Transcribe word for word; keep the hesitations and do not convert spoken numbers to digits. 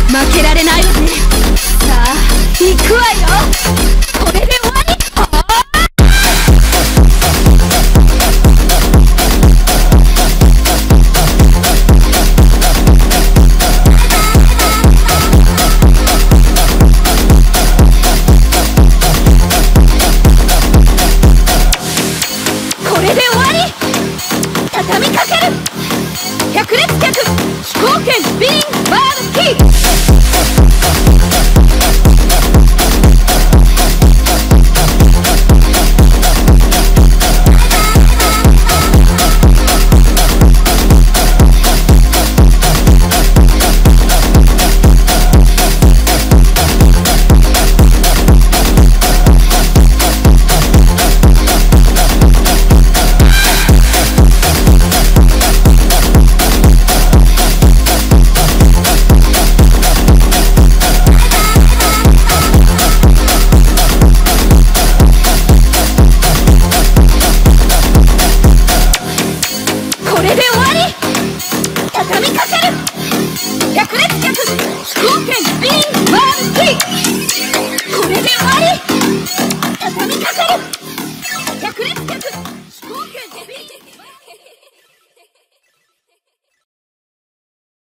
負けられないわね。さあ行くわよ。これで終わり。これで終わり。畳みかける。百列脚飛行剣スピニングバードキー。これで終わり。畳みかける。百列脚飛行剣スピニングバードキー。これで終わり。畳みかける。